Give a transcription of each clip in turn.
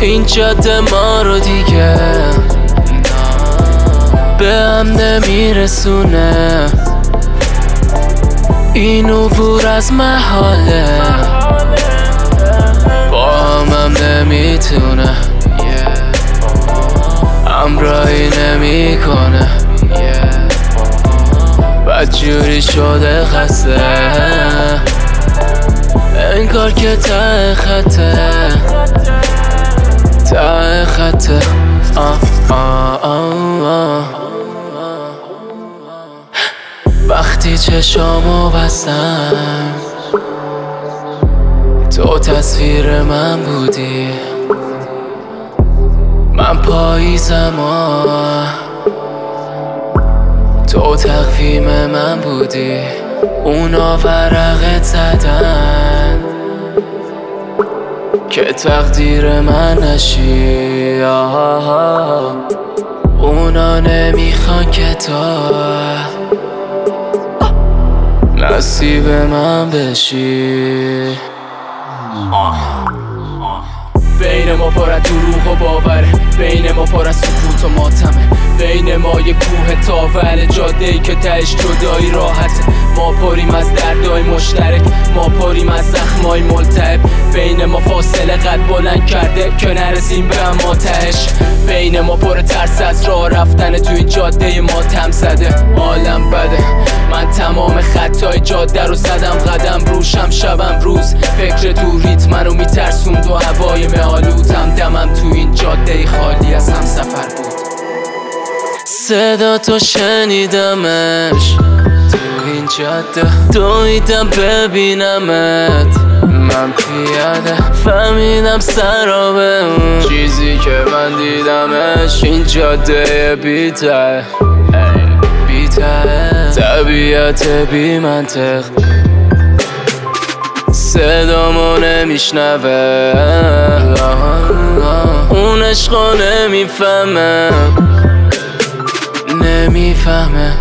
این جاده ما رو دیگه به هم نمیرسونه، این عبور از محاله با هم نمیتونه، همراهی نمیکنه، بدجوری شده خسته، انگار که ته خطه ته خطه. وقتی چشامو بستم تو تصویر من بودی، من پاییزم تو تقویم من بودی، اونا ورقت زدن که تقدیر من نشی، اونا نمیخوان که تو نصیب من بشی. بین ما پر از دروغ و باوره، بین ما پر از سکوت و ماتمه، بین ما یه کوه تاوره، جاده‌ای که تهش جدایی راحته، ما پریم از دردای مشترک، ما پریم از زخمای ملتهب، بین ما فاصله قد بلند کرده که نرسیم به اما تهش، بین ما پر ترس از راه رفتن تو این جاده ماتم زده، عالم بده، من تمام خطای جاده رو زدم قدم روشم شبم روز، فکر دوریت منو میترسوند و هوای آلودم، دمم تو این جاده خالی از هم سفر بود، صدا تو شنیدمش تو این جاده، دویدم ببینمت من پیاده، فهمیدم سرابه اون چیزی که من دیدمش، این جاده بی‌ته طبیعت بی منطق، صدامو نمیشنوه، اون عشقو نمیفهمه،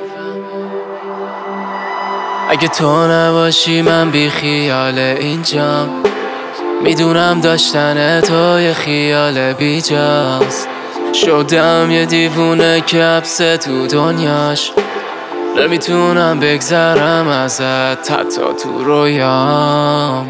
اگه تو نباشی من بی خیال اینجام، میدونم داشتن تو یه خیال بیجاست، شدم یه دیوونه که حبسه تو دنیاش، نمیتونم بگذرم ازت حتی تو رویام.